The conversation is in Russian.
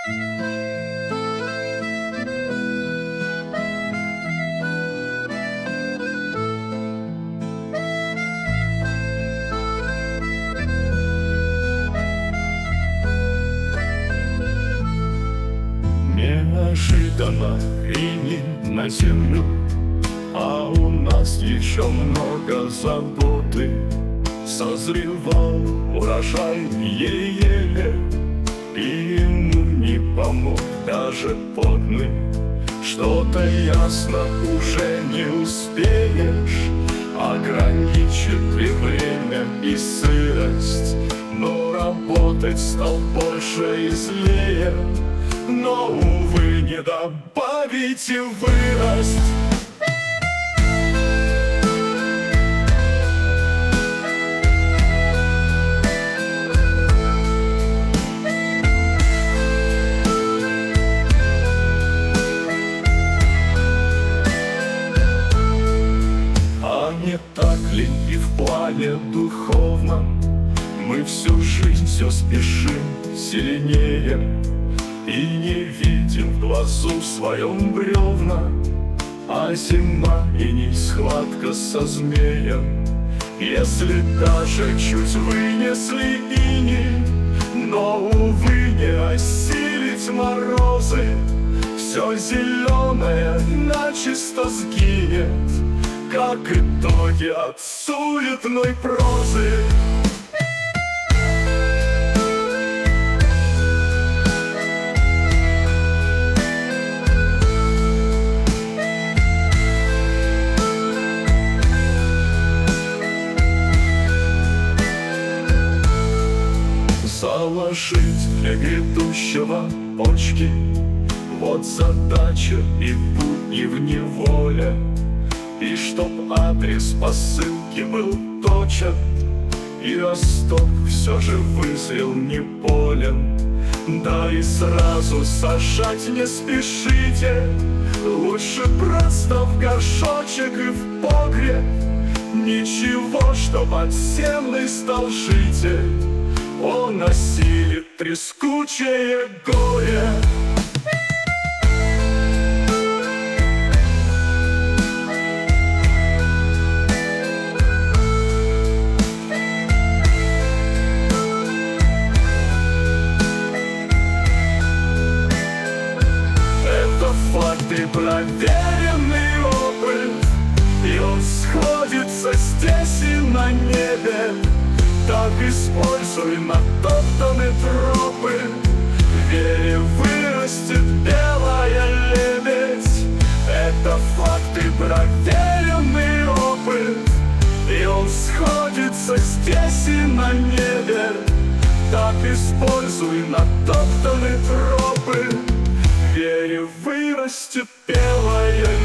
Неожиданно ринет на землю, а у нас еще много заботы. Созревал урожай еле-еле, и ему не помог даже подный. Что-то ясно уже не успеешь, ограничит и время, и сырость. Но работать стал больше и злее, но, увы, не добавить и вырасть. А не так ли и в плане духовном? Мы всю жизнь все спешим сильнее и не видим в глазу своем бревна, а зима и не схватка со змеем. Если даже чуть вынесли иней, но, увы, не осилить морозы, все зеленое начисто сгинет, как итоги от суетной прозы. Заложить для грядущего почки — вот задача и будни в неволе. И чтоб адрес посылки был точен, и росток все же вызрел не полен. Да и сразу сажать не спешите, лучше просто в горшочек и в погреб. Ничего, чтоб отсевный стал житель, он осилит трескучее горе. Это факты, проверенный опыт, и он сходится здесь и на небе. Так используй натоптаны тропы, в вере вырастет белая лебедь. Это факты, проверенный опыт, и он сходится здесь и на небе. Так используй натоптаны тропы, в вере вырастет белая лебедь.